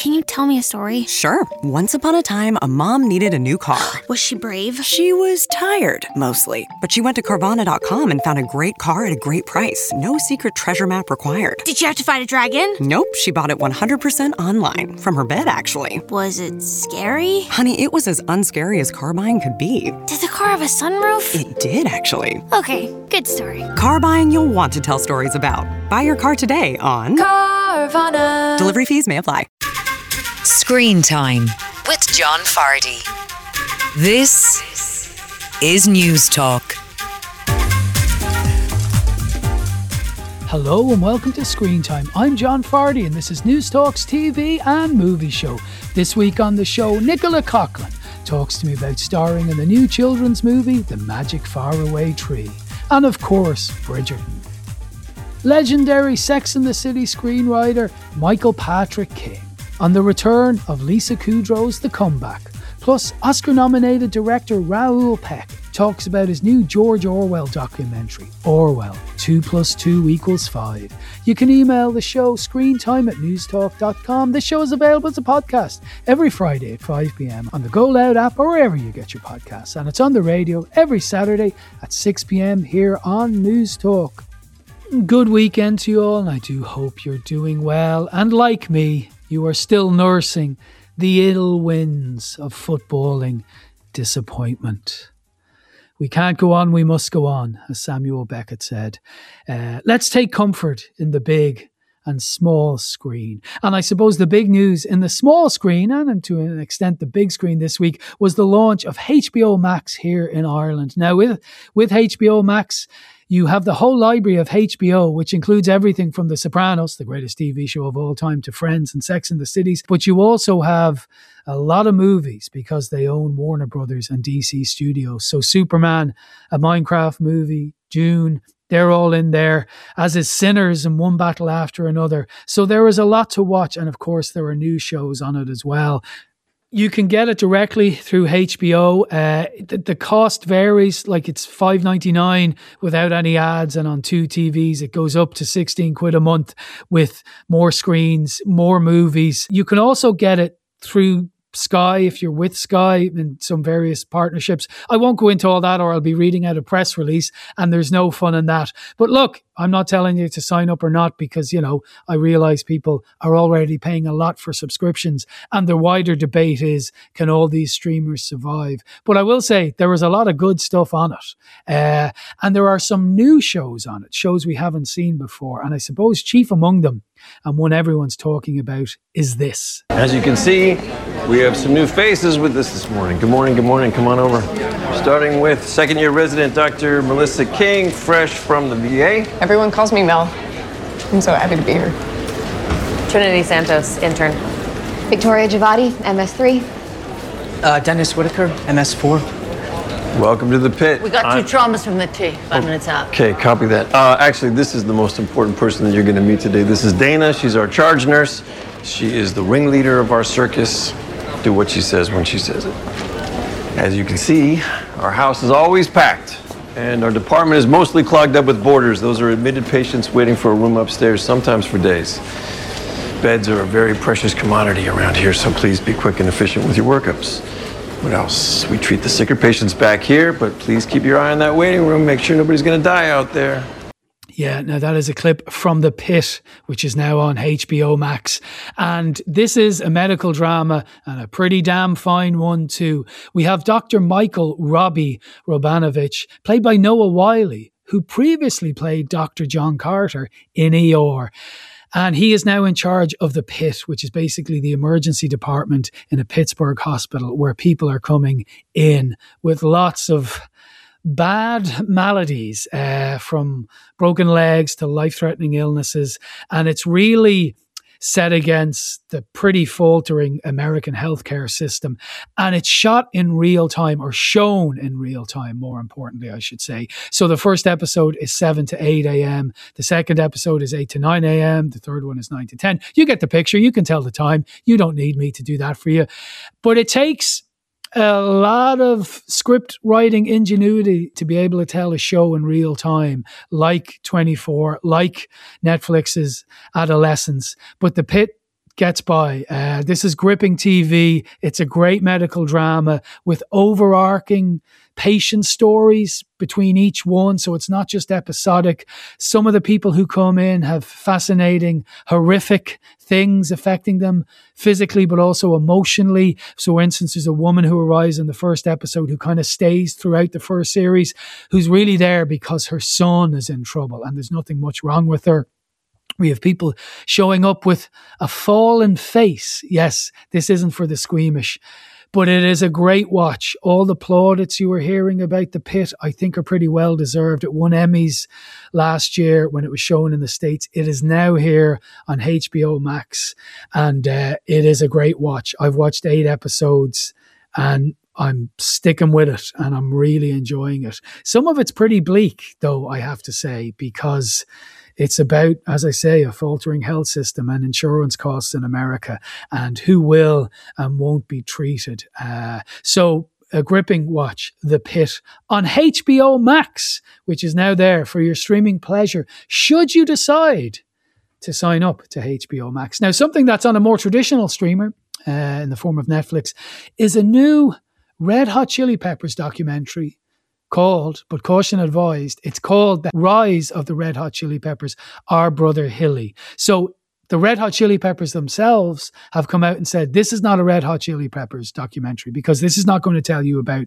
Can you tell me a story? Sure. Once upon a time, a mom needed a new car. Was she brave? She was tired, mostly. But she went to Carvana.com and found a great car at a great price. No secret treasure map required. Did she have to fight a dragon? Nope, she bought it 100% online. From her bed, actually. Was it scary? Honey, it was as unscary as car buying could be. Did the car have a sunroof? It did, actually. Okay, good story. Car buying you'll want to tell stories about. Buy your car today on Carvana. Delivery fees may apply. Screen Time with John Fardy. This is News Talk. Hello and welcome to Screen Time. I'm John Fardy and this is News Talk's TV and movie show. This week on the show, Nicola Coughlan talks to me about starring in the new children's movie, The Magic Faraway Tree. And of course, Bridgerton. Legendary Sex and the City screenwriter Michael Patrick King on the return of Lisa Kudrow's The Comeback. Plus, Oscar-nominated director Raoul Peck talks about his new George Orwell documentary, Orwell, 2 + 2 = 5. You can email the show screentime@newstalk.com. This show is available as a podcast every Friday at 5 p.m. on the Go Loud app or wherever you get your podcasts. And it's on the radio every Saturday at 6 p.m. here on News Talk. Good weekend to you all, and I do hope you're doing well. And like me, you are still nursing the ill winds of footballing disappointment. We can't go on, we must go on, as Samuel Beckett said. Let's take comfort in the big and small screen. And I suppose the big news in the small screen, and to an extent the big screen this week, was the launch of HBO Max here in Ireland. Now, with HBO Max, you have the whole library of HBO, which includes everything from The Sopranos, the greatest TV show of all time, to Friends and Sex and the City. But you also have a lot of movies because they own Warner Brothers and DC Studios. So Superman, a Minecraft movie, Dune, they're all in there, as is Sinners and One Battle After Another. So there is a lot to watch. And of course, there are new shows on it as well. You can get it directly through HBO. The cost varies, like it's $5.99 without any ads, and on 2 TVs it goes up to 16 quid a month with more screens, more movies. You can also get it through Sky if you're with Sky in some various partnerships. I won't go into all that or I'll be reading out a press release and there's no fun in that. But look, I'm not telling you to sign up or not because, you know, I realize people are already paying a lot for subscriptions and the wider debate is, can all these streamers survive? But I will say there was a lot of good stuff on it. And there are some new shows on it, shows we haven't seen before. And I suppose chief among them, and one everyone's talking about, is this. As you can see, we have some new faces with us this morning. Good morning, good morning. Come on over. Starting with second-year resident Dr. Melissa King, fresh from the VA. Everyone calls me Mel. I'm so happy to be here. Trinity Santos, intern. Victoria Giavatti, MS3. Dennis Whitaker, MS4. Welcome to the pit. We got 2 traumas from the T, 5 minutes out. Okay, copy that. Actually, this is the most important person that you're going to meet today. This is Dana. She's our charge nurse. She is the ringleader of our circus. Do what she says when she says it. As you can see, our house is always packed, and our department is mostly clogged up with boarders. Those are admitted patients waiting for a room upstairs, sometimes for days. Beds are a very precious commodity around here, so please be quick and efficient with your workups. What else? We treat the sicker patients back here, but please keep your eye on that waiting room. Make sure nobody's going to die out there. Yeah, now that is a clip from The Pit, which is now on HBO Max. And this is a medical drama and a pretty damn fine one too. We have Dr. Michael Robbie Robanovich, played by Noah Wiley, who previously played Dr. John Carter in ER. And he is now in charge of the Pit, which is basically the emergency department in a Pittsburgh hospital where people are coming in with lots of bad maladies, from broken legs to life-threatening illnesses. And it's really set against the pretty faltering American healthcare system. And it's shot in real time, or shown in real time, more importantly, I should say. So the first episode is 7 to 8 a.m. The second episode is 8 to 9 a.m. The third one is 9 to 10. You get the picture. You can tell the time. You don't need me to do that for you. But it takes a lot of script writing ingenuity to be able to tell a show in real time, like 24, like Netflix's Adolescence. But The Pit gets by. This is gripping TV. It's a great medical drama with overarching patient stories between each one, so it's not just episodic. Some of the people who come in have fascinating, horrific things affecting them physically but also emotionally. So for instance, there's a woman who arrives in the first episode who kind of stays throughout the first series, who's really there because her son is in trouble and there's nothing much wrong with her. We have people showing up with a fallen face. Yes, this isn't for the squeamish, but it is a great watch. All the plaudits you were hearing about The Pit, I think, are pretty well deserved. It won Emmys last year when it was shown in the States. It is now here on HBO Max, and it is a great watch. I've watched 8 episodes, and I'm sticking with it, and I'm really enjoying it. Some of it's pretty bleak, though, I have to say, because it's about, as I say, a faltering health system and insurance costs in America and who will and won't be treated. So a gripping watch, The Pit, on HBO Max, which is now there for your streaming pleasure, should you decide to sign up to HBO Max. Now, something that's on a more traditional streamer in the form of Netflix is a new Red Hot Chili Peppers documentary called, but caution advised, it's called The Rise of the Red Hot Chili Peppers, Our Brother Hilly. So the Red Hot Chili Peppers themselves have come out and said, this is not a Red Hot Chili Peppers documentary, because this is not going to tell you about,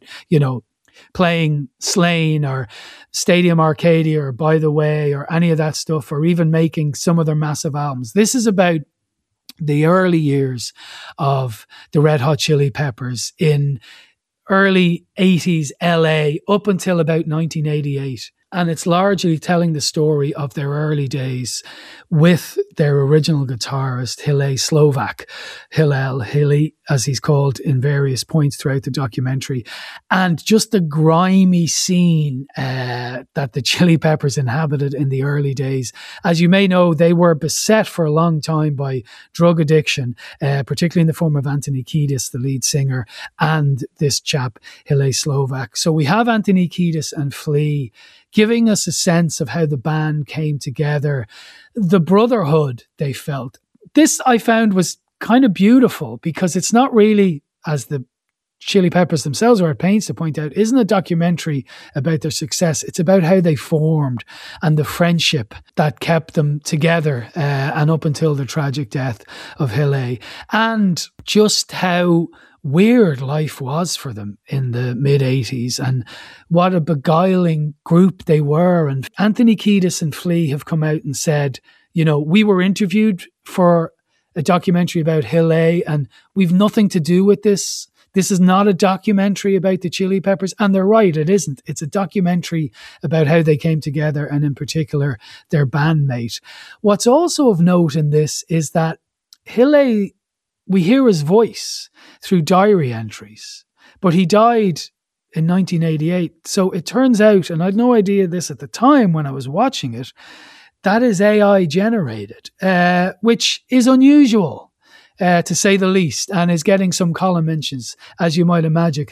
playing Slain or Stadium Arcadia or By the Way or any of that stuff, or even making some of their massive albums. This is about the early years of the Red Hot Chili Peppers in early 80s LA up until about 1988. And it's largely telling the story of their early days with their original guitarist, Hillel Slovak, Hilly, as he's called in various points throughout the documentary. And just the grimy scene that the Chili Peppers inhabited in the early days. As you may know, they were beset for a long time by drug addiction, particularly in the form of Anthony Kiedis, the lead singer, and this chap, Hillel Slovak. So we have Anthony Kiedis and Flea giving us a sense of how the band came together, the brotherhood they felt. This, I found, was kind of beautiful because it's not really, as the Chili Peppers themselves are at pains to point out, isn't a documentary about their success. It's about how they formed and the friendship that kept them together and up until the tragic death of Hillel, and just how weird life was for them in the mid-80s and what a beguiling group they were. And Anthony Kiedis and Flea have come out and said, we were interviewed for a documentary about Hillel and we've nothing to do with this. This is not a documentary about the Chili Peppers. And they're right, it isn't. It's a documentary about how they came together and in particular their bandmate. What's also of note in this is that Hillel, we hear his voice through diary entries, but he died in 1988. So it turns out, and I had no idea this at the time when I was watching it, that is AI generated, which is unusual, to say the least, and is getting some column mentions, as you might imagine.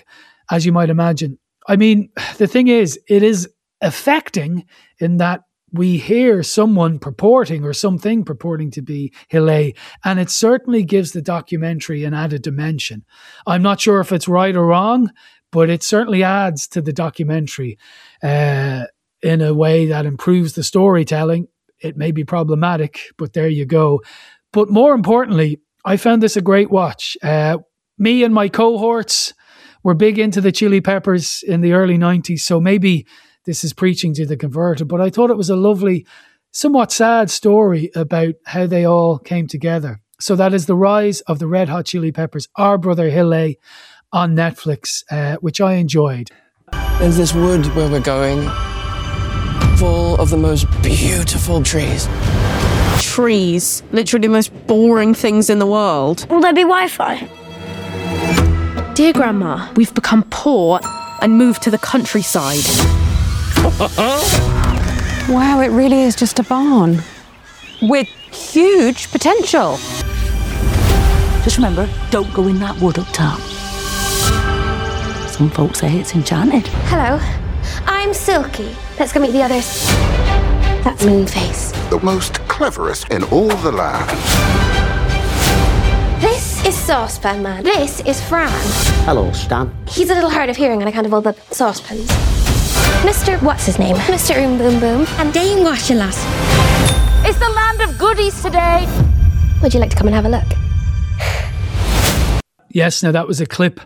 I mean, the thing is, it is affecting in that we hear someone purporting or something purporting to be Hillel, and it certainly gives the documentary an added dimension. I'm not sure if it's right or wrong, but it certainly adds to the documentary in a way that improves the storytelling. It may be problematic, but there you go. But more importantly, I found this a great watch. Me and my cohorts were big into the Chili Peppers in the early 90s, so maybe this is preaching to the converted, but I thought it was a lovely, somewhat sad story about how they all came together. So that is The Rise of the Red Hot Chili Peppers, Our Brother Hillel, on Netflix, which I enjoyed. There's this wood where we're going, full of the most beautiful trees. Trees, literally the most boring things in the world. Will there be Wi-Fi? Dear Grandma, we've become poor and moved to the countryside. Wow, it really is just a barn with huge potential. Just remember, don't go in that wood up top. Some folks say it's enchanted. Hello, I'm Silky. Let's go meet the others. That's Moonface. The most cleverest in all the land. Saucepan Man. This is Fran. Hello, Stan. He's a little hard of hearing and I can't hold up saucepans. Mr. What's his name? Mr. Boom Boom. And Dame Washalat. It's the land of goodies today. Would you like to come and have a look? Yes, now that was a clip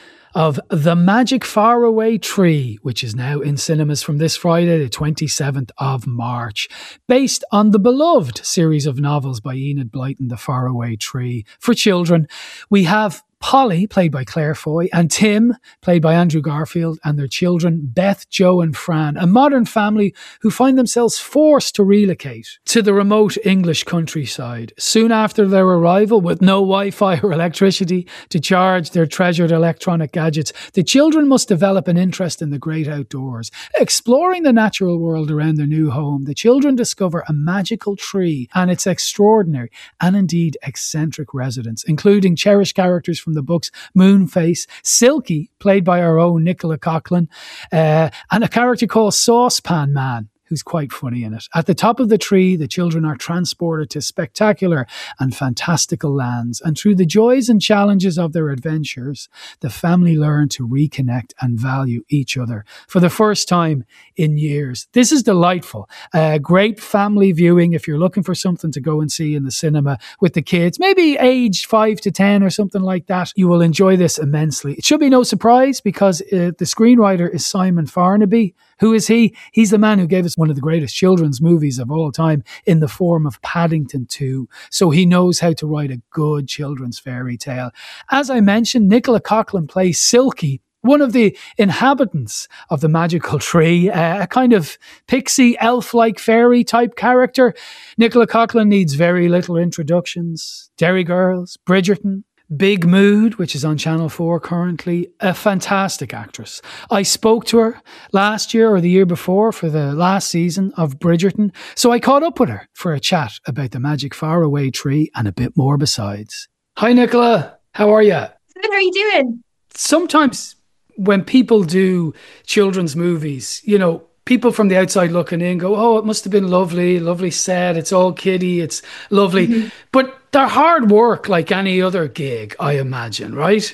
of The Magic Faraway Tree, which is now in cinemas from this Friday, the 27th of March, based on the beloved series of novels by Enid Blyton, The Faraway Tree. For children, we have Polly, played by Claire Foy, and Tim, played by Andrew Garfield, and their children, Beth, Joe and Fran, a modern family who find themselves forced to relocate to the remote English countryside. Soon after their arrival, with no Wi-Fi or electricity to charge their treasured electronic gadgets, the children must develop an interest in the great outdoors. Exploring the natural world around their new home, the children discover a magical tree and its extraordinary and indeed eccentric residents, including cherished characters from the books Moonface, Silky, played by our own Nicola Coughlan, and a character called Saucepan Man, who's quite funny in it. At the top of the tree, the children are transported to spectacular and fantastical lands, and through the joys and challenges of their adventures, the family learn to reconnect and value each other for the first time in years. This is delightful. Great family viewing if you're looking for something to go and see in the cinema with the kids, maybe aged 5 to 10 or something like that. You will enjoy this immensely. It should be no surprise because the screenwriter is Simon Farnaby. Who is he? He's the man who gave us one of the greatest children's movies of all time in the form of Paddington 2. So he knows how to write a good children's fairy tale. As I mentioned, Nicola Coughlan plays Silky, one of the inhabitants of the magical tree, a kind of pixie, elf-like fairy type character. Nicola Coughlan needs very little introductions. Derry Girls, Bridgerton, Big Mood, which is on Channel 4 currently, a fantastic actress. I spoke to her last year or the year before for the last season of Bridgerton, so I caught up with her for a chat about The Magic Faraway Tree and a bit more besides. Hi Nicola, how are you? Good, how are you doing? Sometimes when people do children's movies, you know, people from the outside looking in go, oh, it must have been lovely set, it's all kiddie, it's lovely. Mm-hmm. But they're hard work like any other gig, I imagine, right?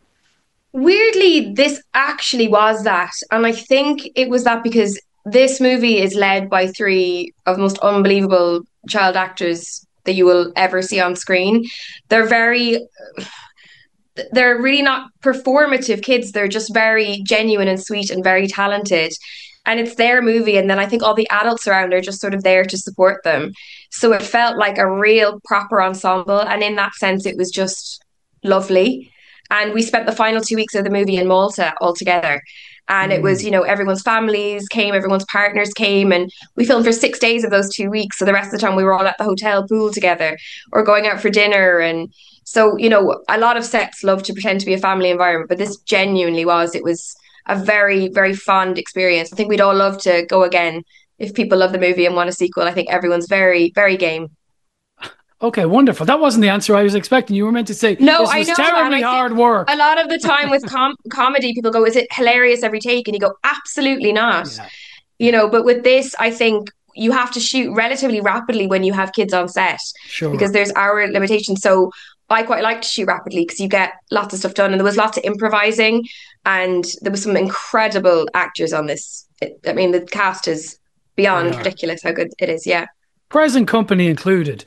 Weirdly, this actually was that. And I think it was that because this movie is led by 3 of the most unbelievable child actors that you will ever see on screen. They're really not performative kids. They're just very genuine and sweet and very talented. And it's their movie. And then I think all the adults around are just sort of there to support them. So it felt like a real proper ensemble. And in that sense, it was just lovely. And we spent the final 2 weeks of the movie in Malta all together. And it was, you know, everyone's families came, everyone's partners came. And we filmed for 6 days of those 2 weeks. So the rest of the time we were all at the hotel pool together or going out for dinner. And so, you know, a lot of sets love to pretend to be a family environment. But this genuinely was. It was a very, very fond experience. I think we'd all love to go again. If people love the movie and want a sequel, I think everyone's very, very game. Okay, wonderful. That wasn't the answer I was expecting. You were meant to say, no, this was terribly hard work. A lot of the time with comedy, people go, is it hilarious every take? And you go, absolutely not. Yeah. You know, but with this, I think you have to shoot relatively rapidly when you have kids on set. Sure. Because there's hour limitations. So I quite like to shoot rapidly because you get lots of stuff done. And there was lots of improvising. And there was some incredible actors on this. I mean, the cast is beyond ridiculous how good it is, yeah. Present company included.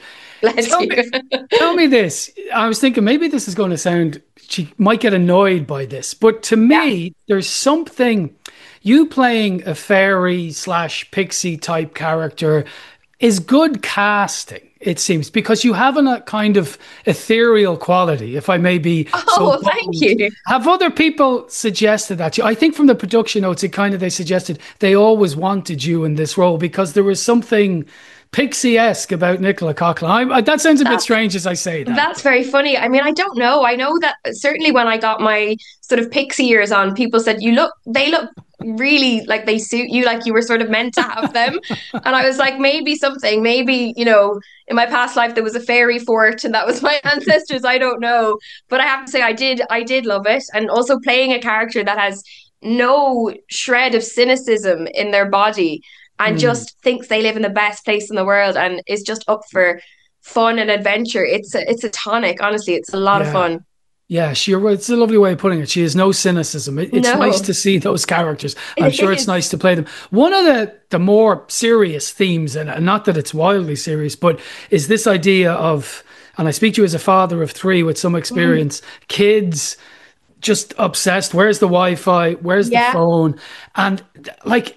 Tell me this. I was thinking maybe this is going to sound, she might get annoyed by this, but to me, there's something, you playing a fairy / pixie type character is good casting. It seems, because you have a kind of ethereal quality, if I may be thank you. Have other people suggested that to you? I think from the production notes, they suggested they always wanted you in this role because there was something pixie-esque about Nicola Coughlan. That sounds a bit strange as I say that. That's very funny. I mean, I don't know. I know that certainly when I got my sort of pixie ears on, people said, they look really like they suit you, like you were sort of meant to have them. And I was like, maybe, you know, in my past life there was a fairy fort and that was my ancestors. I don't know. But I have to say I did love it. And also playing a character that has no shred of cynicism in their body and just thinks they live in the best place in the world and is just up for fun and adventure. It's a tonic, honestly. It's a lot of fun. Yeah, it's a lovely way of putting it. She has no cynicism. It's No. nice to see those characters. I'm It sure it's is. nice to play them. One of the more serious themes, and not that it's wildly serious, but is this idea of, and I speak to you as a father of three with some experience, kids just obsessed. Where's the Wi-Fi? Where's the phone? And like,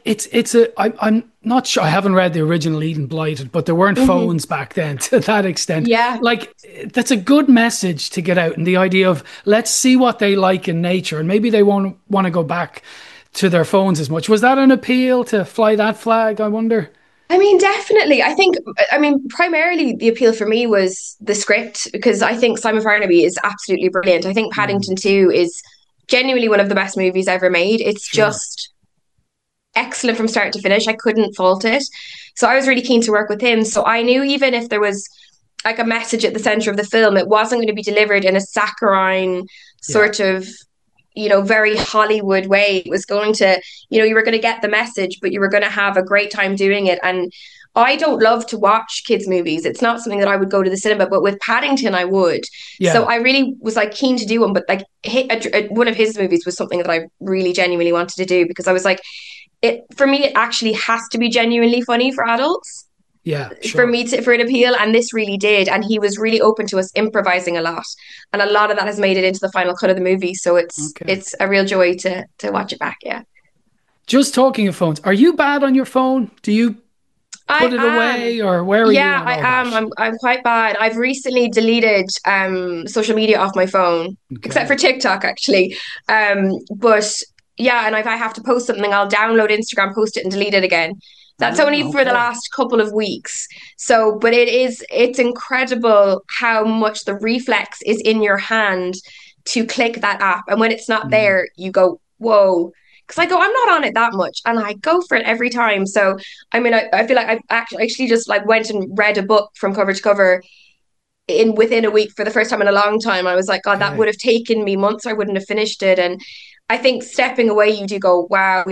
I'm not sure. I haven't read the original Eden Blighted, but there weren't phones back then to that extent. Yeah. Like, that's a good message to get out. And the idea of, let's see what they like in nature. And maybe they won't want to go back to their phones as much. Was that an appeal to fly that flag, I wonder? I mean, definitely. Primarily the appeal for me was the script, because I think Simon Farnaby is absolutely brilliant. I think Paddington 2 is genuinely one of the best movies ever made. It's just excellent from start to finish. I couldn't fault it. So I was really keen to work with him. So I knew even if there was like a message at the center of the film, it wasn't going to be delivered in a saccharine sort of, very Hollywood way. It was going to, you were going to get the message, but you were going to have a great time doing it. And I don't love to watch kids' movies. It's not something that I would go to the cinema, but with Paddington, I would. Yeah. So I really was like keen to do one, but like one of his movies was something that I really genuinely wanted to do, because I was like, for me, it actually has to be genuinely funny for adults. Yeah, sure. For it to appeal, and this really did. And he was really open to us improvising a lot, and a lot of that has made it into the final cut of the movie. So it's a real joy to watch it back. Yeah. Just talking of phones, are you bad on your phone? Do you put it away, or where are you? Yeah, I am. I'm quite bad. I've recently deleted social media off my phone, except for TikTok, actually. But yeah, and if I have to post something, I'll download Instagram, post it, and delete it again. That's only for the last couple of weeks. So, but it's incredible how much the reflex is in your hand to click that app. And when it's not there, you go, whoa. Because I go, I'm not on it that much. And I go for it every time. So, I mean, I feel like I've actually just like went and read a book from cover to cover within a week for the first time in a long time. I was like, God, that would have taken me months. I wouldn't have finished it. And I think stepping away, you do go, wow,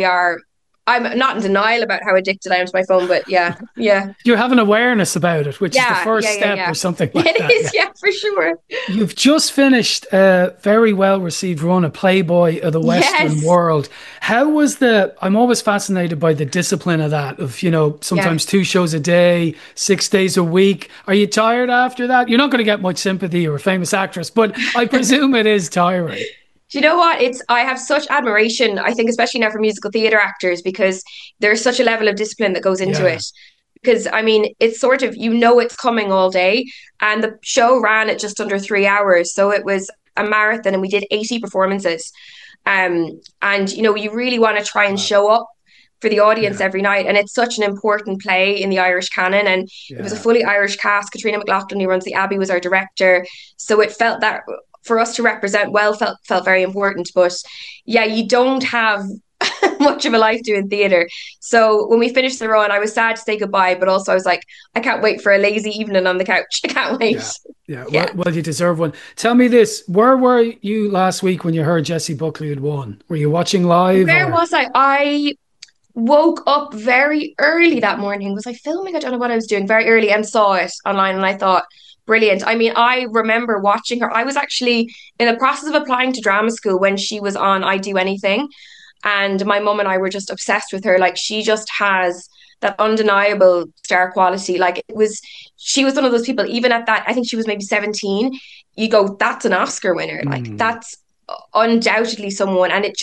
I'm not in denial about how addicted I am to my phone, but yeah. You have an awareness about it, which is the first step or something like that. It is, for sure. You've just finished a very well-received run, a Playboy of the Western world. How was I'm always fascinated by the discipline of that, of, sometimes 2 shows a day, 6 days a week. Are you tired after that? You're not going to get much sympathy. You're a famous actress, but I presume it is tiring. Do you know what? I have such admiration, I think, especially now for musical theatre actors, because there's such a level of discipline that goes into it. Because, I mean, it's sort of, it's coming all day. And the show ran at just under 3 hours. So it was a marathon, and we did 80 performances. And, you really want to try and show up for the audience every night. And it's such an important play in the Irish canon. And it was a fully Irish cast. Katrina McLaughlin, who runs the Abbey, was our director. So it felt that for us to represent well felt very important. But yeah, you don't have much of a life doing theatre. So when we finished the run, I was sad to say goodbye, but also I was like, I can't wait for a lazy evening on the couch. I can't wait. Well, you deserve one. Tell me this, where were you last week when you heard Jessie Buckley had won? Were you watching live? Where was I? I woke up very early that morning. Was I filming? I don't know what I was doing. Very early, and saw it online, and I thought, brilliant. I mean, I remember watching her. I was actually in the process of applying to drama school when she was on I Do Anything. And my mum and I were just obsessed with her. Like, she just has that undeniable star quality. Like, she was one of those people, even at that, I think she was maybe 17, you go, that's an Oscar winner. Like, that's undoubtedly someone. And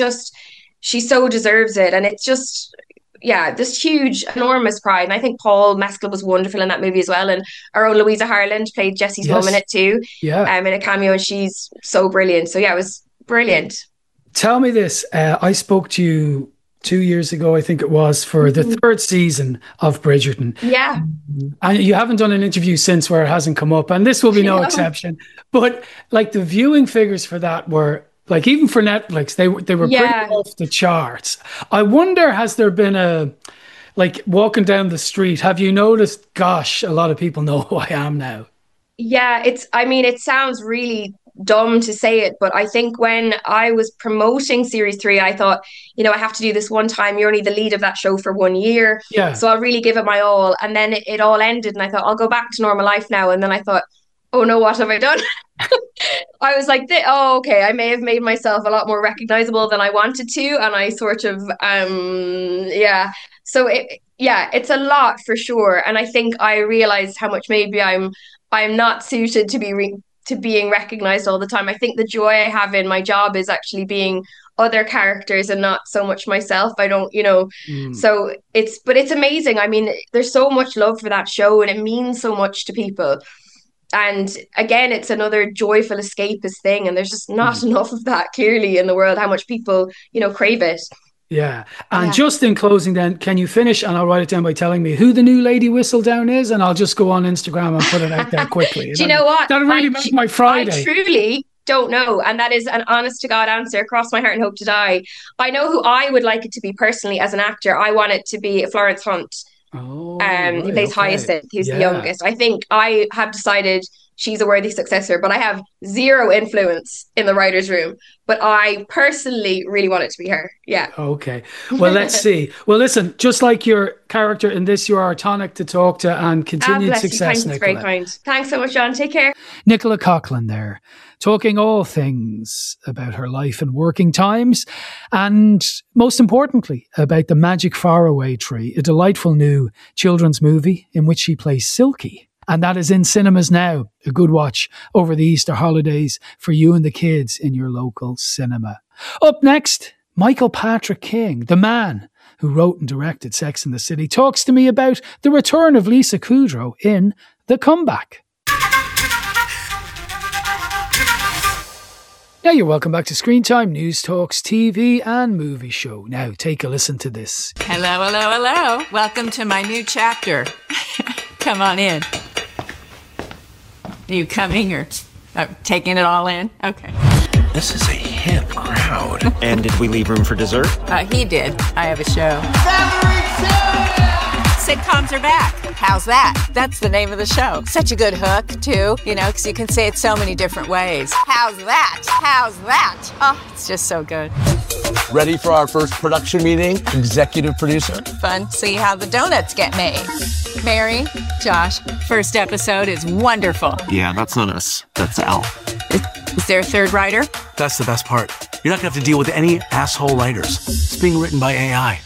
she so deserves it. And it's just, this huge, enormous pride. And I think Paul Mescal was wonderful in that movie as well. And our own Louisa Harland played Jessie's mum in it too. In a cameo, and she's so brilliant. So yeah, it was brilliant. Tell me this. I spoke to you 2 years ago, I think it was, for the 3rd season of Bridgerton. Yeah. And you haven't done an interview since where it hasn't come up, and this will be no exception. But like, the viewing figures for that were, like, even for Netflix, they were pretty off the charts. I wonder, has there been walking down the street, have you noticed, gosh, a lot of people know who I am now? Yeah, it sounds really dumb to say it, but I think when I was promoting series 3, I thought, I have to do this one time. You're only the lead of that show for 1 year. So I'll really give it my all. And then it all ended, and I thought, I'll go back to normal life now. And then I thought, oh no, what have I done? I was like, okay, I may have made myself a lot more recognizable than I wanted to. And I sort of, yeah. So it's a lot for sure. And I think I realized how much maybe I'm not suited to to being recognized all the time. I think the joy I have in my job is actually being other characters and not so much myself. I don't, so but it's amazing. I mean, there's so much love for that show and it means so much to people. And again, it's another joyful escapist thing. And there's just not enough of that clearly in the world, how much people, crave it. Yeah. And just in closing then, can you finish, and I'll write it down by telling me who the new Lady Whistledown is, and I'll just go on Instagram and put it out there quickly. Do you know what? That'll really make my Friday. I truly don't know. And that is an honest to God answer. Cross my heart and hope to die. I know who I would like it to be personally as an actor. I want it to be Florence Hunt. Who plays Hyacinth, who's the youngest. I think I have decided she's a worthy successor, but I have zero influence in the writer's room. But I personally really want it to be her. Yeah. Okay. Well, let's see. Well, listen, just like your character in this, you are a tonic to talk to, and continued success, Nicola. Thanks, very kind. Thanks so much, John. Take care. Nicola Coughlan there, talking all things about her life and working times, and most importantly, about The Magic Faraway Tree, a delightful new children's movie in which she plays Silky. And that is in cinemas now. A good watch over the Easter holidays for you and the kids in your local cinema. Up next, Michael Patrick King, the man who wrote and directed Sex and the City, talks to me about the return of Lisa Kudrow in The Comeback. Now you're welcome back to Screen Time, News Talks TV and Movie Show. Now take a listen to this. Hello, hello, hello. Welcome to my new chapter. Come on in. Are you coming or taking it all in? Okay. This is a hip crowd. And did we leave room for dessert? He did. I have a show. Sitcoms are back. How's that? That's the name of the show. Such a good hook, too, because you can say it so many different ways. How's that? How's that? Oh, it's just so good. Ready for our first production meeting, executive producer? Fun to see how the donuts get made. Mary, Josh, first episode is wonderful. Yeah, that's not us. That's Al. Is there a third writer? That's the best part. You're not going to have to deal with any asshole writers. It's being written by AI.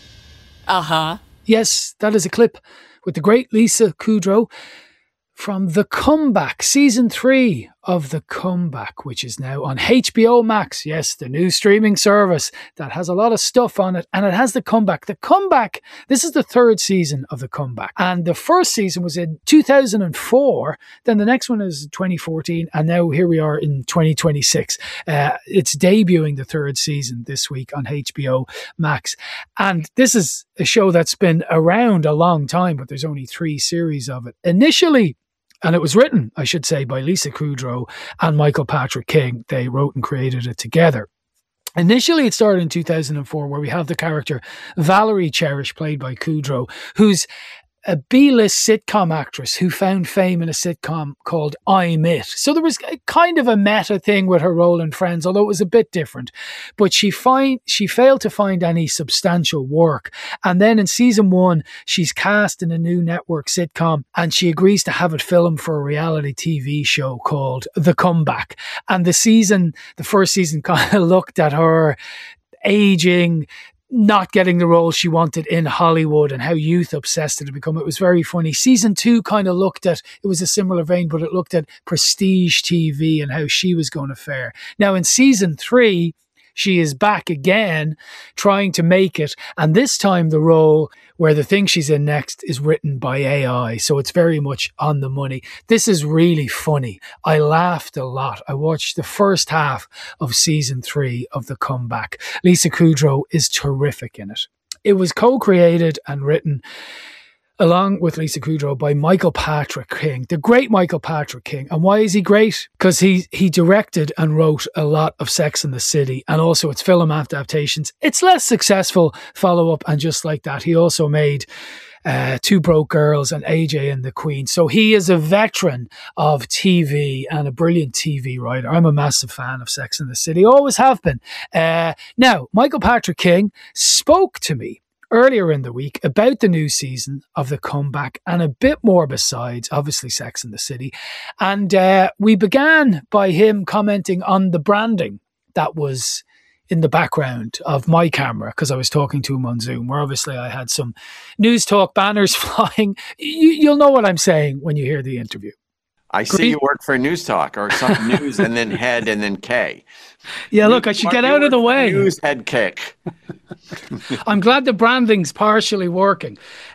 Uh-huh. Yes, that is a clip with the great Lisa Kudrow from The Comeback, Season 3 of The Comeback, which is now on HBO Max. Yes, the new streaming service that has a lot of stuff on it, and it has The Comeback. The Comeback, this is the third season of The Comeback. And the first season was in 2004, then the next one is 2014, and now here we are in 2026. It's debuting the third season this week on HBO Max. And this is a show that's been around a long time, but there's only 3 series of it. Initially, and it was written, I should say, by Lisa Kudrow and Michael Patrick King. They wrote and created it together. Initially, it started in 2004, where we have the character Valerie Cherish, played by Kudrow, who's a B-list sitcom actress who found fame in a sitcom called I'm It. So there was kind of a meta thing with her role in Friends, although it was a bit different. But she failed to find any substantial work. And then in season 1, she's cast in a new network sitcom, and she agrees to have it filmed for a reality TV show called The Comeback. And the first season kind of looked at her aging, not getting the role she wanted in Hollywood, and how youth obsessed it had become. It was very funny. Season 2 kind of looked at, it was a similar vein, but it looked at prestige TV and how she was going to fare. Now in season 3, she is back again trying to make it. And this time the role where the thing she's in next is written by AI. So it's very much on the money. This is really funny. I laughed a lot. I watched the first half of season 3 of The Comeback. Lisa Kudrow is terrific in it. It was co-created and written along with Lisa Kudrow by Michael Patrick King, the great Michael Patrick King. And why is he great? Because he directed and wrote a lot of Sex and the City, and also its film adaptations. It's less successful follow-up, and just like that, he also made Two Broke Girls and AJ and the Queen. So he is a veteran of TV and a brilliant TV writer. I'm a massive fan of Sex and the City, always have been. Now, Michael Patrick King spoke to me earlier in the week about the new season of The Comeback and a bit more besides, obviously Sex and the City. And we began by him commenting on the branding that was in the background of my camera, because I was talking to him on Zoom, where obviously I had some News Talk banners flying. You'll know what I'm saying when you hear the interview. I see you work for News Talk or some news and then head and then K. Yeah, look, I should get out of the way. News head kick. I'm glad the branding's partially working.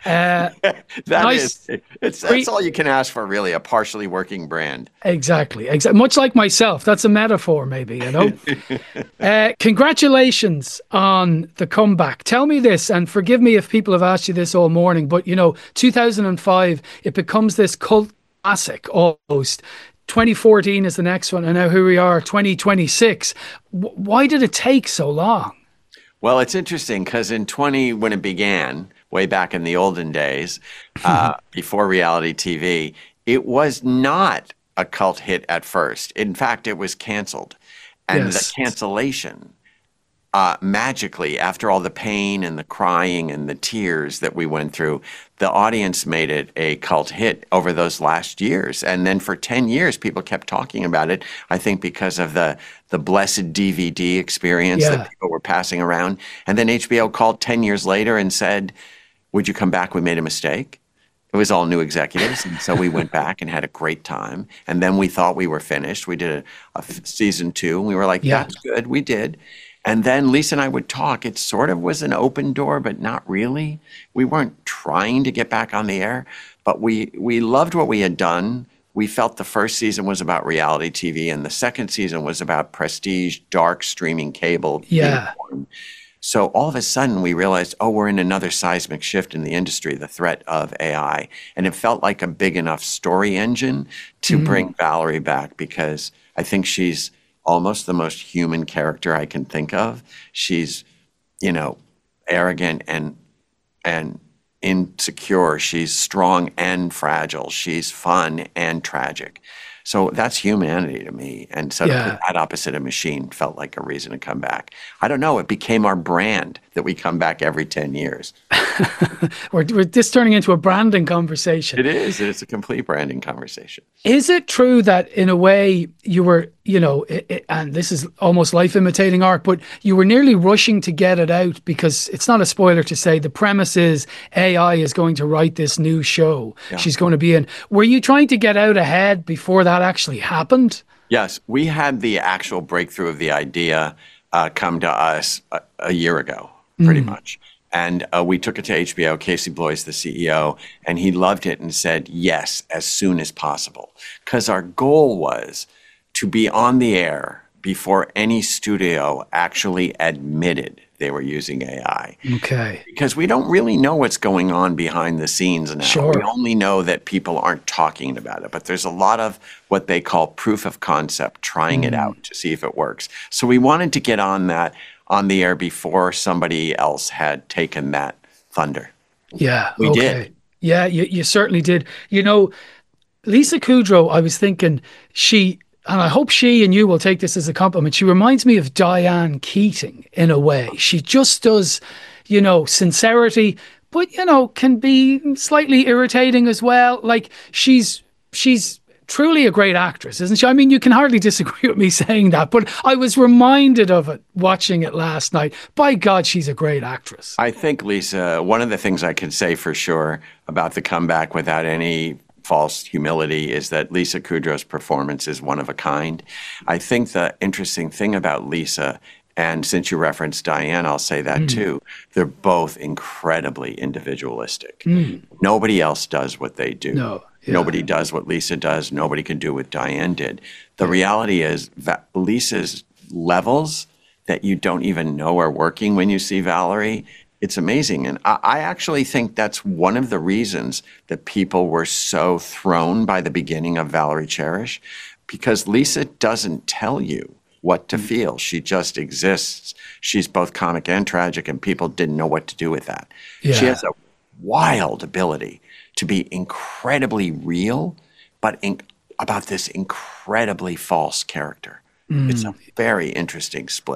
That's all you can ask for, really, a partially working brand. Exactly. Much like myself. That's a metaphor, maybe, you know. Congratulations on The Comeback. Tell me this, and forgive me if people have asked you this all morning, but, 2005, it becomes this cult classic almost. 2014 is the next one, and now here we are, 2026. Why did it take so long? Well, it's interesting because when it began, way back in the olden days, before reality TV, it was not a cult hit at first. In fact, it was canceled. And the cancellation, magically, after all the pain and the crying and the tears that we went through, the audience made it a cult hit over those last years. And then for 10 years, people kept talking about it, I think because of the blessed DVD experience that people were passing around. And then HBO called 10 years later and said, would you come back? We made a mistake. It was all new executives. And so we went back and had a great time. And then we thought we were finished. We did a season 2. And we were like, that's good. We did. And then Lisa and I would talk. It sort of was an open door, but not really. We weren't trying to get back on the air, but we loved what we had done. We felt the first season was about reality TV, and the second season was about prestige, dark streaming cable. Yeah. So all of a sudden we realized, we're in another seismic shift in the industry, the threat of AI. And it felt like a big enough story engine to bring Valerie back, because I think she's almost the most human character I can think of. She's, arrogant and insecure. She's strong and fragile. She's fun and tragic. So that's humanity to me. And so to put that opposite a machine felt like a reason to come back. I don't know. It became our brand that we come back every 10 years. We're this turning into a branding conversation. It is. It's a complete branding conversation. Is it true that in a way you were, and this is almost life imitating art, but you were nearly rushing to get it out because it's not a spoiler to say the premise is AI is going to write this new show she's going to be in. Were you trying to get out ahead before that actually happened? Yes, we had the actual breakthrough of the idea come to us a year ago, pretty much. And we took it to HBO. Casey Bloys, the CEO, and he loved it and said yes as soon as possible. Because our goal was to be on the air before any studio actually admitted they were using AI. Okay. Because we don't really know what's going on behind the scenes now. Sure. We only know that people aren't talking about it. But there's a lot of what they call proof of concept, trying it out to see if it works. So we wanted to get on the air before somebody else had taken that thunder. Yeah. We did. Yeah, you certainly did. Lisa Kudrow, I was thinking and I hope she and you will take this as a compliment, she reminds me of Diane Keating in a way. She just does, sincerity, but, can be slightly irritating as well. Like she's truly a great actress, isn't she? I mean, you can hardly disagree with me saying that, but I was reminded of it watching it last night. By God, she's a great actress. I think, Lisa, one of the things I can say for sure about The Comeback without any false humility is that Lisa Kudrow's performance is one of a kind. I think the interesting thing about Lisa, and since you referenced Diane, I'll say that too, they're both incredibly individualistic. Nobody else does what they do. No. Yeah. Nobody does what Lisa does. Nobody can do what Diane did. The reality is that Lisa's levels that you don't even know are working when you see Valerie, it's amazing. And I actually think that's one of the reasons that people were so thrown by the beginning of Valerie Cherish, because Lisa doesn't tell you what to feel. She just exists. She's both comic and tragic, and people didn't know what to do with that. Yeah. She has a wild ability to be incredibly real, but about this incredibly false character. It's a very interesting split.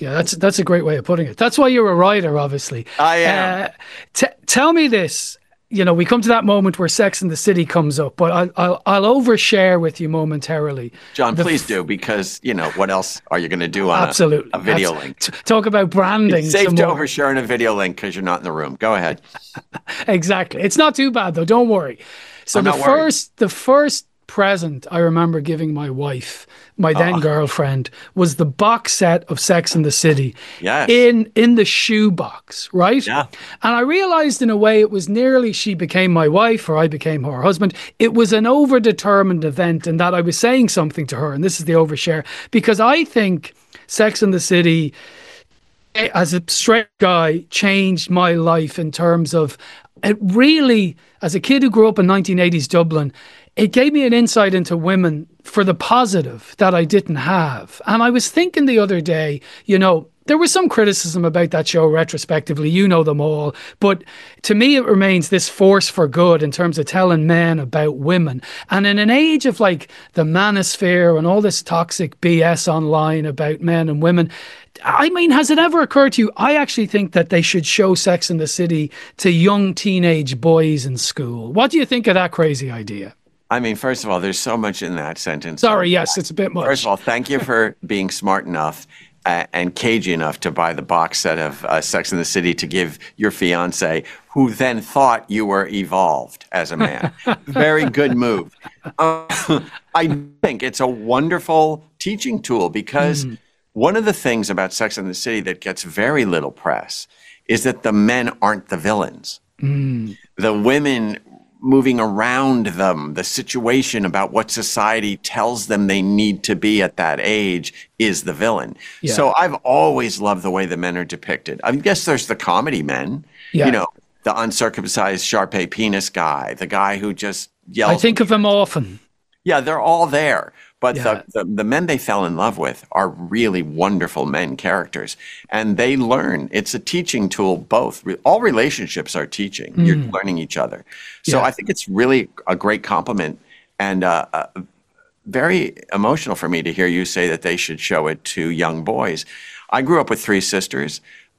Yeah, that's a great way of putting it. That's why you're a writer, obviously. I am. Tell me this. You know, we come to that moment where Sex and the City comes up, but I'll overshare with you momentarily. John, please do, because, you know, what else are you going to do on a video link? Talk about branding. It's safe to overshare on a video link because you're not in the room. Go ahead. Exactly. It's not too bad, though. Don't worry. So the first present I remember giving my wife, my then girlfriend, was the box set of Sex and the City. Yes. In the shoe box, right? Yeah. And I realized in a way it was nearly she became my wife or I became her husband. It was an overdetermined event, and that I was saying something to her, and this is the overshare, because I think Sex and the City, as a straight guy, changed my life in terms of it really, as a kid who grew up in 1980s Dublin, it gave me an insight into women for the positive that I didn't have. And I was thinking the other day, you know, there was some criticism about that show retrospectively, you know them all, but to me it remains this force for good in terms of telling men about women. And in an age of like the manosphere and all this toxic BS online about men and women, I mean, has it ever occurred to you, I actually think that they should show Sex and the City to young teenage boys in school. What do you think of that crazy idea? I mean, first of all, there's so much in that sentence. Sorry, yes, it's a bit much. First of all, thank you for being smart enough and cagey enough to buy the box set of Sex and the City to give your fiance, who then thought you were evolved as a man. Very good move. I think it's a wonderful teaching tool because one of the things about Sex and the City that gets very little press is that the men aren't the villains. The women moving around them, the situation about what society tells them they need to be at that age is the villain. Yeah. So I've always loved the way the men are depicted. I guess there's the comedy men, you know, the uncircumcised Sharpay penis guy, the guy who just yells. I think of him often. Yeah, they're all there. But the men they fell in love with are really wonderful men characters. And they learn. It's a teaching tool, both. All relationships are teaching. You're learning each other. So I think it's really a great compliment and very emotional for me to hear you say that they should show it to young boys. I grew up with 3 sisters.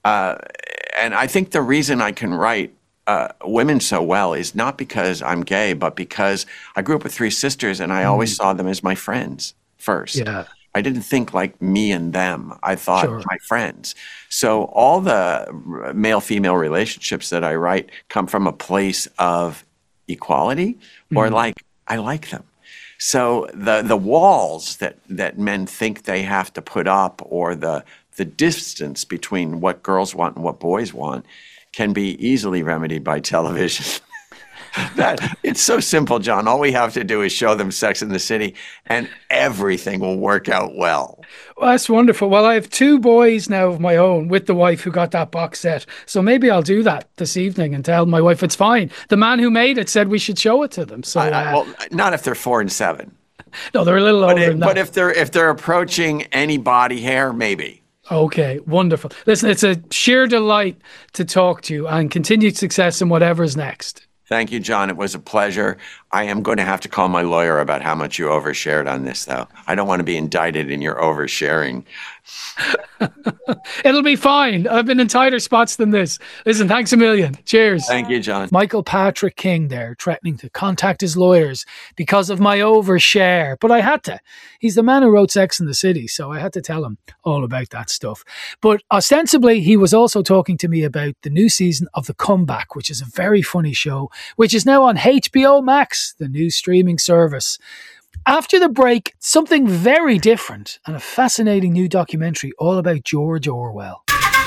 And I think the reason I can write women so well is not because I'm gay, but because I grew up with 3 sisters and I always saw them as my friends first. Yeah. I didn't think like me and them. I thought my friends. So all the male-female relationships that I write come from a place of equality or like, I like them. So the walls that men think they have to put up or the distance between what girls want and what boys want can be easily remedied by television. It's so simple, John. All we have to do is show them Sex and the City and everything will work out well. Well, that's wonderful. Well, I have 2 boys now of my own with the wife who got that box set. So maybe I'll do that this evening and tell my wife it's fine. The man who made it said we should show it to them. So, well, not if they're 4 and 7. No, they're a little older than that. But if they're approaching any body hair, maybe. Okay, wonderful. Listen, it's a sheer delight to talk to you and continued success in whatever's next. Thank you, John. It was a pleasure. I am going to have to call my lawyer about how much you overshared on this, though. I don't want to be indicted in your oversharing. It'll be fine. I've been in tighter spots than this. Listen, thanks a million. Cheers. Thank you, John. Michael Patrick King there, threatening to contact his lawyers because of my overshare. But I had to. He's the man who wrote Sex and the City, so I had to tell him all about that stuff. But ostensibly, he was also talking to me about the new season of The Comeback, which is a very funny show, which is now on HBO Max, the new streaming service. After the break, something very different and a fascinating new documentary all about George Orwell.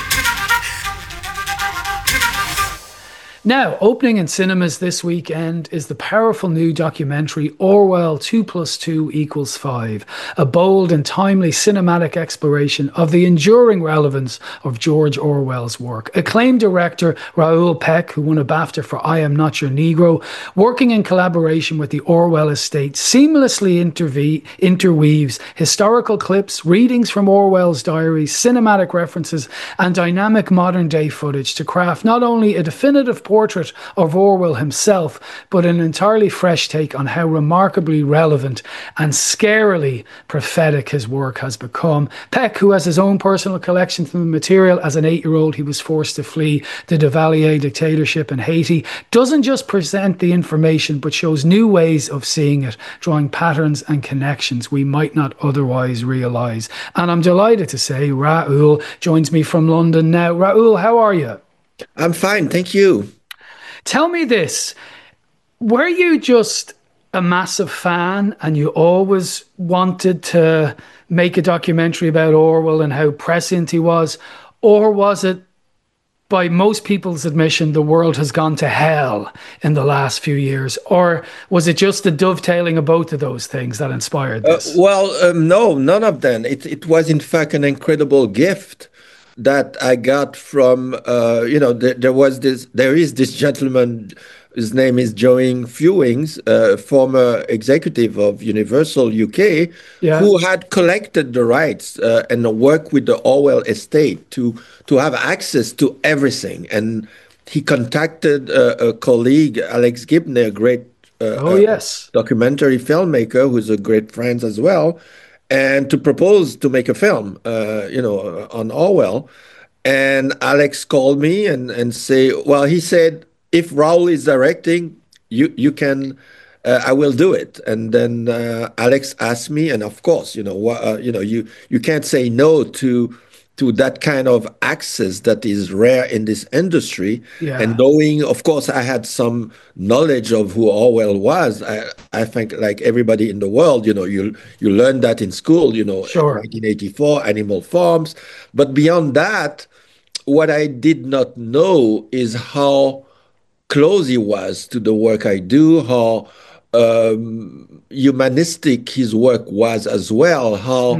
Now, opening in cinemas this weekend is the powerful new documentary Orwell 2 + 2 = 5, a bold and timely cinematic exploration of the enduring relevance of George Orwell's work. Acclaimed director Raoul Peck, who won a BAFTA for I Am Not Your Negro, working in collaboration with the Orwell estate, seamlessly interweaves historical clips, readings from Orwell's diaries, cinematic references, and dynamic modern-day footage to craft not only a definitive portrait portrait of Orwell himself, but an entirely fresh take on how remarkably relevant and scarily prophetic his work has become. Peck, who has his own personal collection of the material, as an 8-year-old he was forced to flee the Duvalier dictatorship in Haiti, doesn't just present the information but shows new ways of seeing it, drawing patterns and connections we might not otherwise realise. And I'm delighted to say Raoul joins me from London now. Raoul, how are you? I'm fine, thank you. Tell me this, were you just a massive fan and you always wanted to make a documentary about Orwell and how prescient he was, or was it, by most people's admission, the world has gone to hell in the last few years? Or was it just the dovetailing of both of those things that inspired this? No, none of them. It was, in fact, an incredible gift that I got from, there is this gentleman, his name is Joing Fewings, former executive of Universal UK, who had collected the rights and worked with the Orwell estate to have access to everything. And he contacted a colleague, Alex Gibney, a great documentary filmmaker who's a great friend as well, and to propose to make a film, on Orwell. And Alex called me and say, well, he said, if Raoul is directing, you can, I will do it. And then Alex asked me, and of course, you can't say no to that kind of access that is rare in this industry. Yeah. And knowing, of course, I had some knowledge of who Orwell was. I think, like everybody in the world, you learn that in school, sure. 1984, Animal Farms. But beyond that, what I did not know is how close he was to the work I do, how humanistic his work was as well, how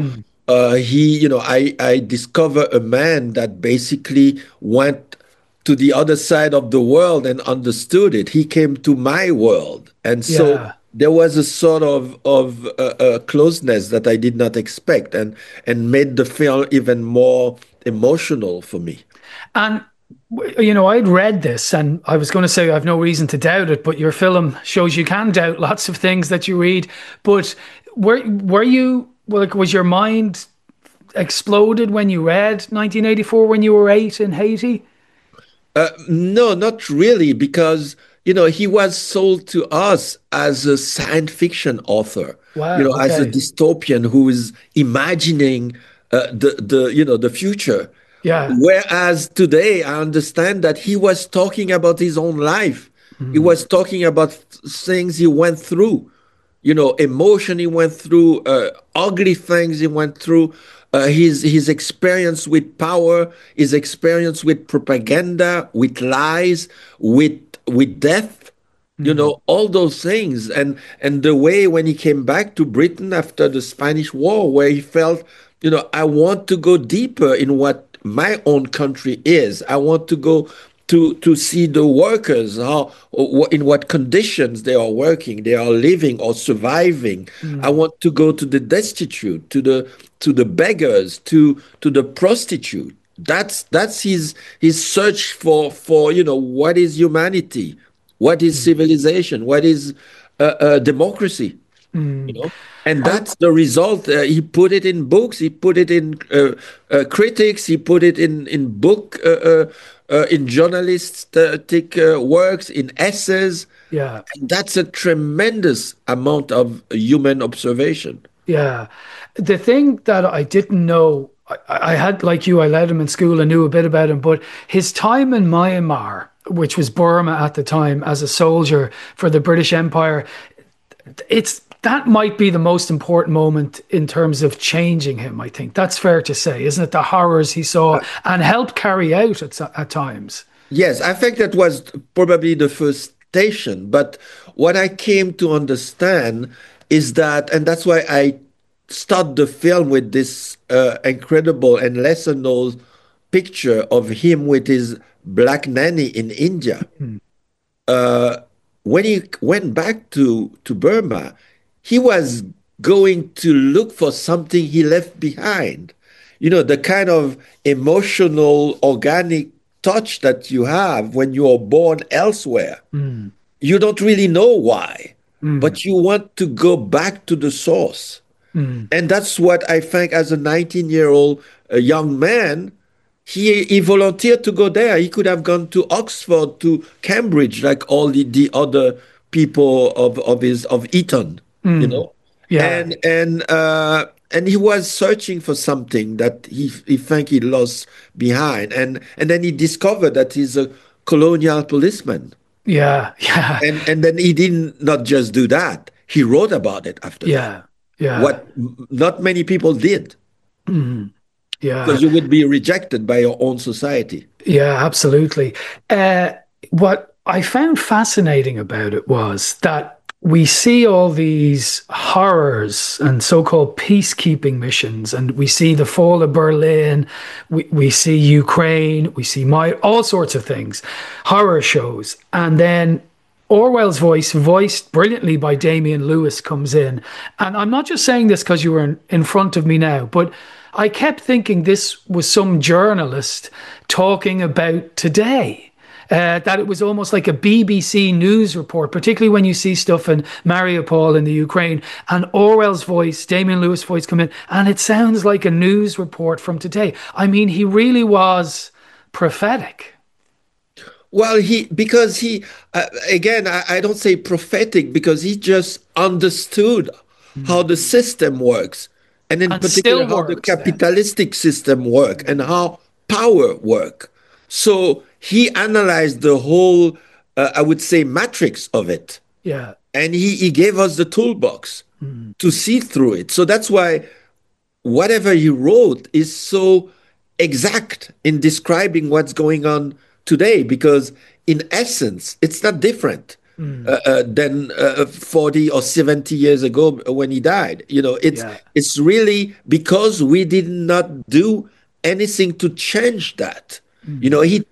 I discovered a man that basically went to the other side of the world and understood it. He came to my world. And so there was a sort of closeness that I did not expect and made the film even more emotional for me. And I'd read this and I was going to say I have no reason to doubt it, but your film shows you can doubt lots of things that you read. But were you, was your mind exploded when you read 1984 when you were 8 in Haiti? No, not really, because, he was sold to us as a science fiction author, as a dystopian who is imagining the future. Yeah. Whereas today, I understand that he was talking about his own life. Mm-hmm. He was talking about things he went through, emotion he went through, ugly things he went through, his experience with power, his experience with propaganda, with lies, with death, all those things. And the way when he came back to Britain after the Spanish War, where he felt, I want to go deeper in what my own country is. I want to go to see the workers, in what conditions they are working, they are living or surviving. I want to go to the destitute, to the beggars, to the prostitute. That's his search for what is humanity, what is civilization, what is democracy. And that's the result. He put it in books, he put it in critics, he put it in book, in journalistic works, in essays. Yeah, and that's a tremendous amount of human observation. Yeah, the thing that I didn't know, I had, like you, I led him in school and knew a bit about him, but his time in Myanmar, which was Burma at the time, as a soldier for the British Empire, that might be the most important moment in terms of changing him, I think. That's fair to say, isn't it? The horrors he saw and helped carry out at times. Yes, I think that was probably the first station. But what I came to understand is that, and that's why I start the film with this incredible and lesser known picture of him with his black nanny in India. When he went back to Burma, he was going to look for something he left behind. The kind of emotional, organic touch that you have when you are born elsewhere. You don't really know why, but you want to go back to the source. And that's what I think as a 19-year-old young man, he volunteered to go there. He could have gone to Oxford, to Cambridge, like all the other people of Eton, you know? Yeah. And he was searching for something that he think he lost behind. And then he discovered that he's a colonial policeman. Yeah. And then he did not just do that. He wrote about it after that. Yeah. What not many people did. Yeah. Because you would be rejected by your own society. Yeah, absolutely. What I found fascinating about it was that we see all these horrors and so-called peacekeeping missions, and we see the fall of Berlin, we see Ukraine, we see all sorts of things, horror shows. And then Orwell's voice, voiced brilliantly by Damian Lewis, comes in. And I'm not just saying this because you were in front of me now, but I kept thinking this was some journalist talking about today. That it was almost like a BBC news report, particularly when you see stuff in Mariupol in the Ukraine, and Orwell's voice, Damian Lewis' voice come in, and it sounds like a news report from today. I mean, he really was prophetic. Well, because again, I don't say prophetic, because he just understood how the system works, and in particular how the capitalistic system works and how power works. So he analyzed the whole, I would say, matrix of it. Yeah. And he gave us the toolbox to see through it. So that's why whatever he wrote is so exact in describing what's going on today, because in essence, it's not different than 40 or 70 years ago when he died. You know, it's really because we did not do anything to change that. You know, he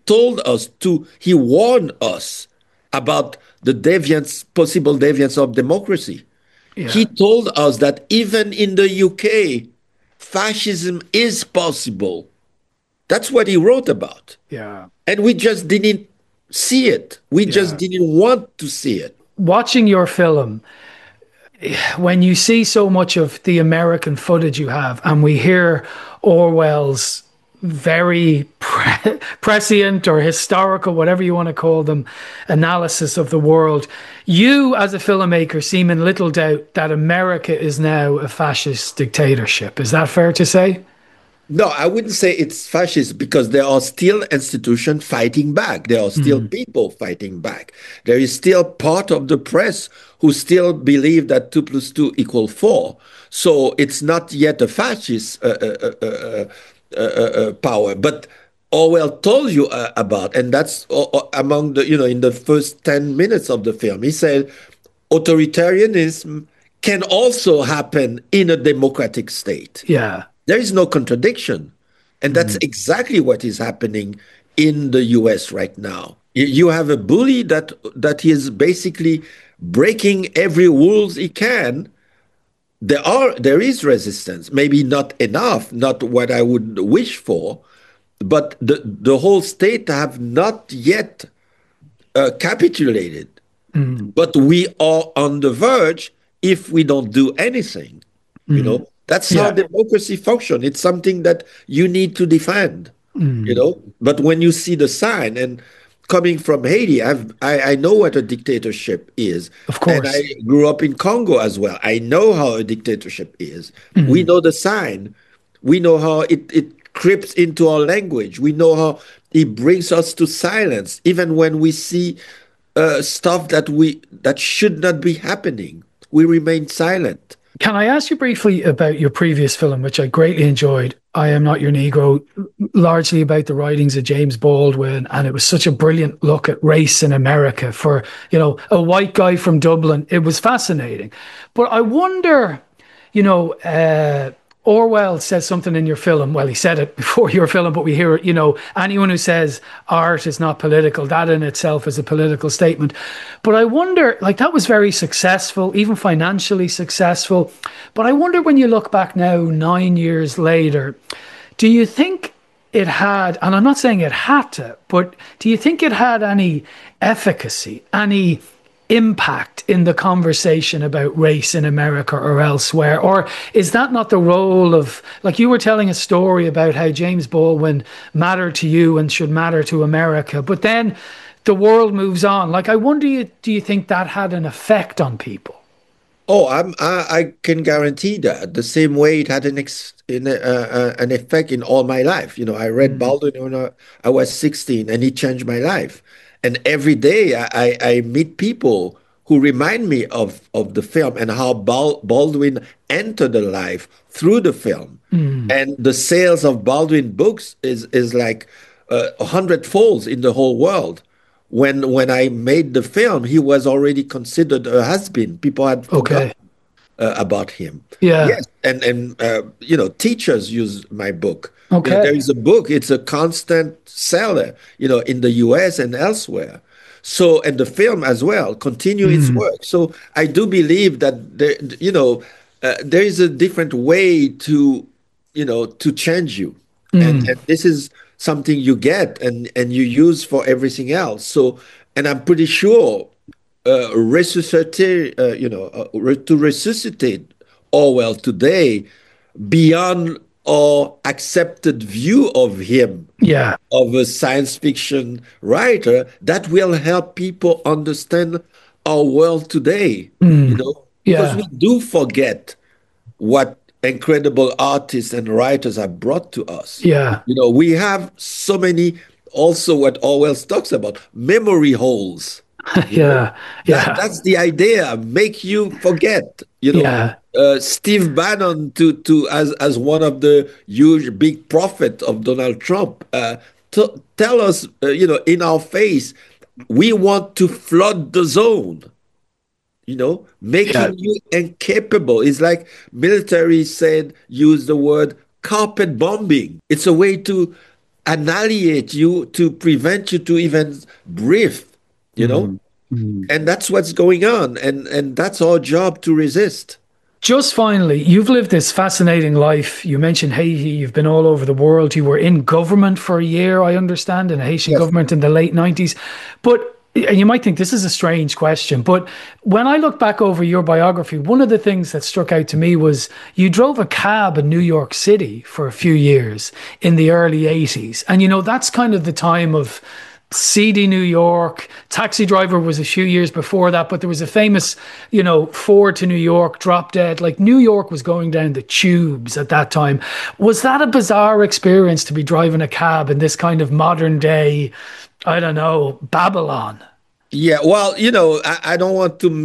warned us about the possible deviance of democracy. Yeah. He told us that even in the UK, fascism is possible. That's what he wrote about. Yeah. And we just didn't see it. We just didn't want to see it. Watching your film, when you see so much of the American footage you have, and we hear Orwell's very prescient or historical, whatever you want to call them, analysis of the world, you as a filmmaker seem in little doubt that America is now a fascist dictatorship. Is that fair to say? No, I wouldn't say it's fascist, because there are still institutions fighting back. There are still people fighting back. There is still part of the press who still believe that 2 + 2 = 4. So it's not yet a fascist power. But Orwell told you about, and that's among the, in the first 10 minutes of the film, he said authoritarianism can also happen in a democratic state. Yeah. There is no contradiction. And that's exactly what is happening in the US right now. You have a bully that is basically breaking every rules he can. There is resistance, maybe not enough, not what I would wish for, but the whole state have not yet capitulated. But we are on the verge if we don't do anything. You know, that's how democracy functions. It's something that you need to defend. You know, but when you see the sign, and coming from Haiti, I know what a dictatorship is. Of course. And I grew up in Congo as well. I know how a dictatorship is. We know the sign. We know how it creeps into our language. We know how it brings us to silence, even when we see stuff that should not be happening. We remain silent. Can I ask you briefly about your previous film, which I greatly enjoyed, I Am Not Your Negro, largely about the writings of James Baldwin, and it was such a brilliant look at race in America for, a white guy from Dublin. It was fascinating. But I wonder, Orwell says something in your film. Well, he said it before your film, but we hear it, anyone who says art is not political, that in itself is a political statement. But I wonder, that was very successful, even financially successful. But I wonder, when you look back now, 9 years later, do you think it had, and I'm not saying it had to, but do you think it had any efficacy, any impact in the conversation about race in America or elsewhere? Or is that not the role of, like you were telling a story about how James Baldwin mattered to you and should matter to America, but then the world moves on. Like, I wonder, do you think that had an effect on people? Oh, I can guarantee that. The same way it had an effect in all my life. You know, I read Baldwin when I was 16, and it changed my life. And every day I meet people who remind me of the film and how Baldwin entered the life through the film. And the sales of Baldwin books is like 100-fold in the whole world. When I made the film, he was already considered a has-been. People had forgotten about him. Yeah. Yes. And you know, teachers use my book. Okay. You know, there is a book. It's a constant seller, you know, in the US and elsewhere. So, and the film as well, continue its work. So I do believe that there, you know, there is a different way to, you know, to change you. And this is something you get and you use for everything else. So, and I'm pretty sure to resuscitate Orwell today beyond our accepted view of him, of a science fiction writer, that will help people understand our world today. You know, because we do forget what incredible artists and writers have brought to us. Yeah. You know, we have so many, also what Orwell talks about, memory holes. That's the idea, make you forget, you know. Steve Bannon as one of the huge big prophet of Donald Trump, tell us, you know, in our face, we want to flood the zone. You know, making you incapable. It's like military use the word carpet bombing. It's a way to annihilate you, to prevent you to even breathe, you know? And that's what's going on. And that's our job, to resist. Just finally, you've lived this fascinating life. You mentioned Haiti, you've been all over the world. You were in government for a year, I understand, in a Haitian government in the late 90s. And you might think this is a strange question, but when I look back over your biography, one of the things that struck out to me was you drove a cab in New York City for a few years in the early 80s. And, you know, that's kind of the time of seedy New York. Taxi Driver was a few years before that, but there was a famous, you know, Ford to New York, Drop Dead. Like, New York was going down the tubes at that time. Was that a bizarre experience to be driving a cab in this kind of modern day, I don't know, Babylon? Yeah, well, you know, I don't want to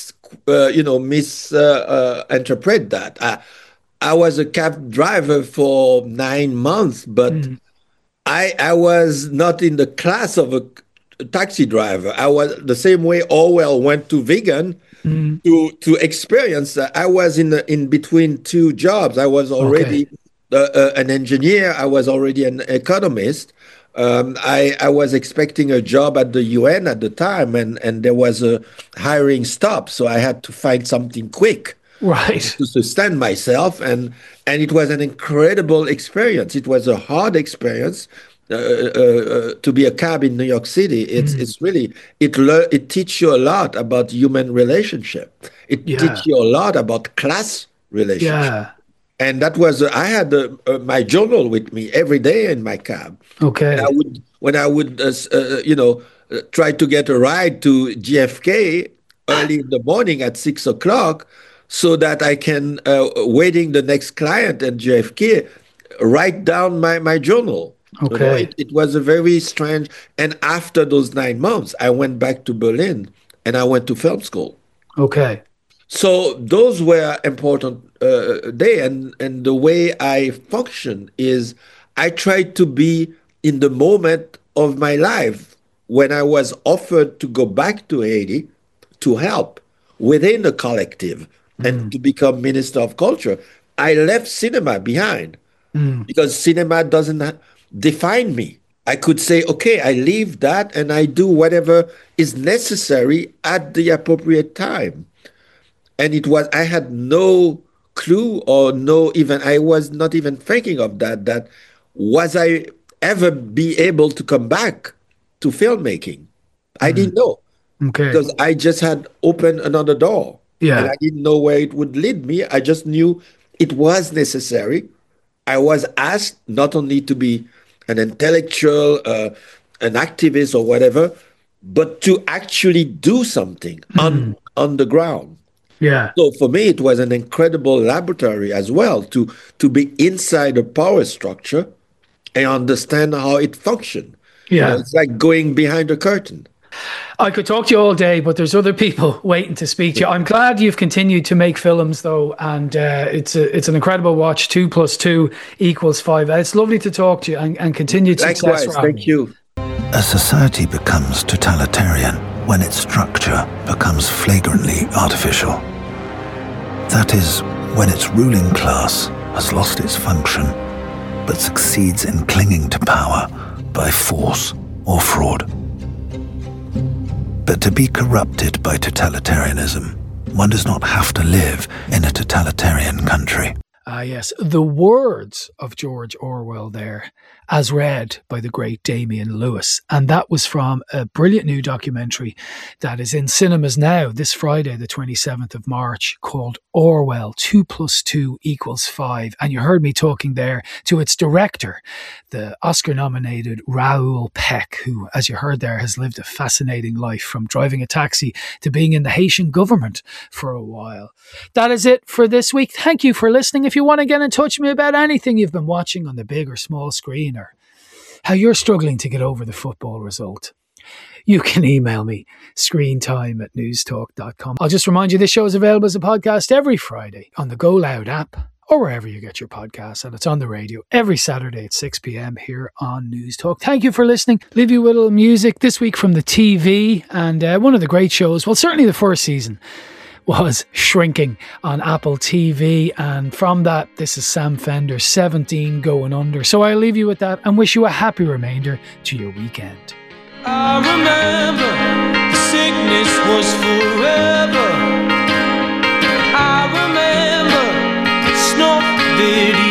misinterpret that. I was a cab driver for 9 months, but I was not in the class of a taxi driver. I was the same way Orwell went to vegan to experience that. I was in between two jobs. I was already an engineer. I was already an economist. I was expecting a job at the UN at the time, and there was a hiring stop, so I had to find something quick, to sustain myself, and it was an incredible experience. It was a hard experience to be a cab in New York City. It's really it teaches you a lot about human relationship. It teaches you a lot about class relationship. And that was, I had my journal with me every day in my cab. Okay. And when I would try to get a ride to JFK early in the morning at 6 o'clock so that I can, waiting the next client at JFK, write down my journal. Okay. You know, it was a very strange, and after those 9 months, I went back to Berlin and I went to film school. Okay. So those were important days, and the way I function is I try to be in the moment of my life. When I was offered to go back to Haiti to help within the collective and to become Minister of Culture, I left cinema behind because cinema doesn't define me. I could say, okay, I leave that and I do whatever is necessary at the appropriate time. And I had no clue or I was not even thinking of that was I ever be able to come back to filmmaking. I didn't know. Okay. Because I just had opened another door. Yeah. And I didn't know where it would lead me. I just knew it was necessary. I was asked not only to be an intellectual, an activist or whatever, but to actually do something on the ground. Yeah. So for me, it was an incredible laboratory as well to be inside a power structure and understand how it functioned. Yeah. It's like going behind a curtain. I could talk to you all day, but there's other people waiting to speak to you. I'm glad you've continued to make films, though, and it's an incredible watch. 2 + 2 = 5. It's lovely to talk to you, and continued success. Likewise, thank you. A society becomes totalitarian when its structure becomes flagrantly artificial. That is, when its ruling class has lost its function, but succeeds in clinging to power by force or fraud. But to be corrupted by totalitarianism, one does not have to live in a totalitarian country. Yes, the words of George Orwell there, as read by the great Damian Lewis. And that was from a brilliant new documentary that is in cinemas now this Friday, the 27th of March, called Orwell, 2 + 2 = 5. And you heard me talking there to its director, the Oscar-nominated Raoul Peck, who, as you heard there, has lived a fascinating life from driving a taxi to being in the Haitian government for a while. That is it for this week. Thank you for listening. If you want to get in touch with me about anything you've been watching on the big or small screen, or how you're struggling to get over the football result, you can email me, screentime@newstalk.com. I'll just remind you this show is available as a podcast every Friday on the Go Loud app or wherever you get your podcasts, and it's on the radio every Saturday at 6 p.m. here on News Talk. Thank you for listening. Leave you with a little music this week from the TV, and one of the great shows, well, certainly the first season, was Shrinking on Apple TV, and from that, this is Sam Fender, 17 Going Under. So I'll leave you with that and wish you a happy remainder to your weekend. I remember the sickness was forever. I remember snuff video.